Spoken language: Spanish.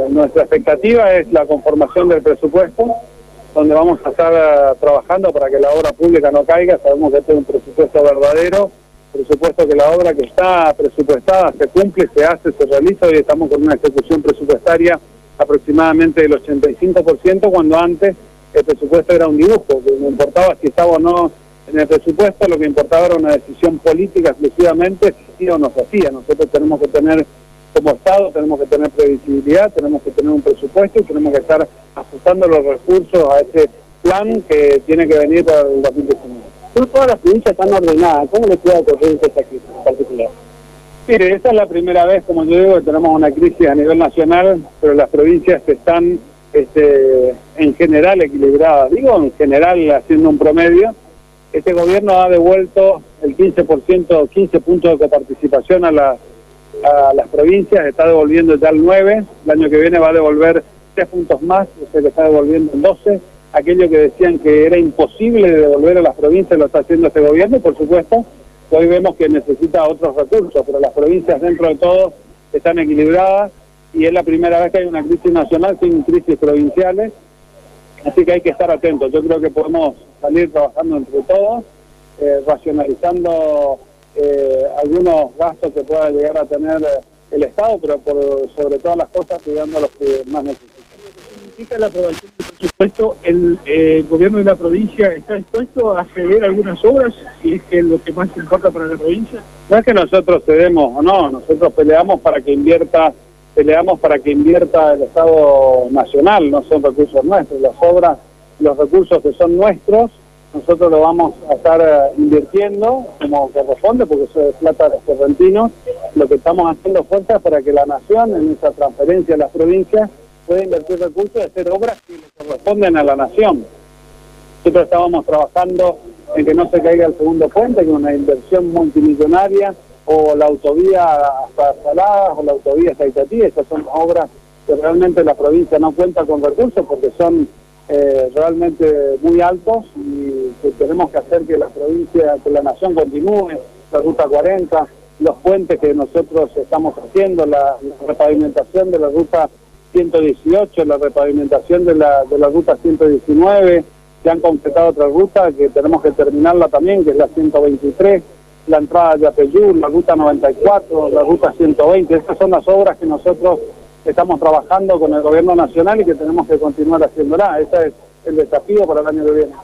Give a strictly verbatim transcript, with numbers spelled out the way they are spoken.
nuestra expectativa es la conformación del presupuesto, donde vamos a estar uh, trabajando para que la obra pública no caiga. Sabemos que este es un presupuesto verdadero, presupuesto que la obra que está presupuestada se cumple, se hace, se realiza. Hoy estamos con una ejecución presupuestaria aproximadamente del ochenta y cinco por ciento, cuando antes el presupuesto era un dibujo, que no importaba si estaba o no en el presupuesto, lo que importaba era una decisión política exclusivamente, si sí o no se hacía. Nosotros tenemos que tener, como Estado, tenemos que tener previsibilidad, tenemos que tener un presupuesto y tenemos que estar ajustando los recursos a ese plan que tiene que venir para el dos mil diecinueve. Todas las provincias están ordenadas, ¿cómo le puede ocurrir esta crisis en particular? Mire, esta es la primera vez, como yo digo, que tenemos una crisis a nivel nacional, pero las provincias están este, en general equilibradas. Digo en general, haciendo un promedio. Este gobierno ha devuelto el quince por ciento, quince puntos de coparticipación a, la, a las provincias, está devolviendo ya el nueve, el año que viene va a devolver tres puntos más, o sea que está devolviendo el doce. Aquello que decían que era imposible de devolver a las provincias lo está haciendo este gobierno, y por supuesto hoy vemos que necesita otros recursos, pero las provincias dentro de todo están equilibradas y es la primera vez que hay una crisis nacional sin crisis provinciales, así que hay que estar atentos. Yo creo que podemos salir trabajando entre todos, eh, racionalizando eh, algunos gastos que pueda llegar a tener el Estado, pero por sobre todas las cosas cuidando a los que más necesitan. ¿Significa la aprobación del presupuesto? ¿El eh, gobierno de la provincia está dispuesto a ceder algunas obras, si es que es lo que más importa para la provincia? No es que nosotros cedemos o no, nosotros peleamos para que invierta, peleamos para que invierta el Estado Nacional, no son recursos nuestros. Las obras, los recursos que son nuestros, nosotros lo vamos a estar uh, invirtiendo como corresponde, porque eso es plata de los correntinos. Lo que estamos haciendo fuerza es para que la Nación, en esa transferencia a las provincias, puede invertir recursos y hacer obras que le corresponden a la Nación. Nosotros estábamos trabajando en que no se caiga el segundo puente, que es una inversión multimillonaria, o la autovía hasta Saladas, o la autovía hasta Itatí. Esas son obras que realmente la provincia no cuenta con recursos porque son eh, realmente muy altos, y que tenemos que hacer que la provincia, que la Nación continúe, la Ruta cuarenta, los puentes que nosotros estamos haciendo, la, la repavimentación de la Ruta ciento dieciocho, la repavimentación de la, de la ruta ciento diecinueve, se han completado otra ruta que tenemos que terminarla también, que es la ciento veintitrés, la entrada de Yapeyú, la ruta noventa y cuatro, la ruta ciento veinte. Estas son las obras que nosotros estamos trabajando con el gobierno nacional y que tenemos que continuar haciéndola. Ese es el desafío para el año que viene.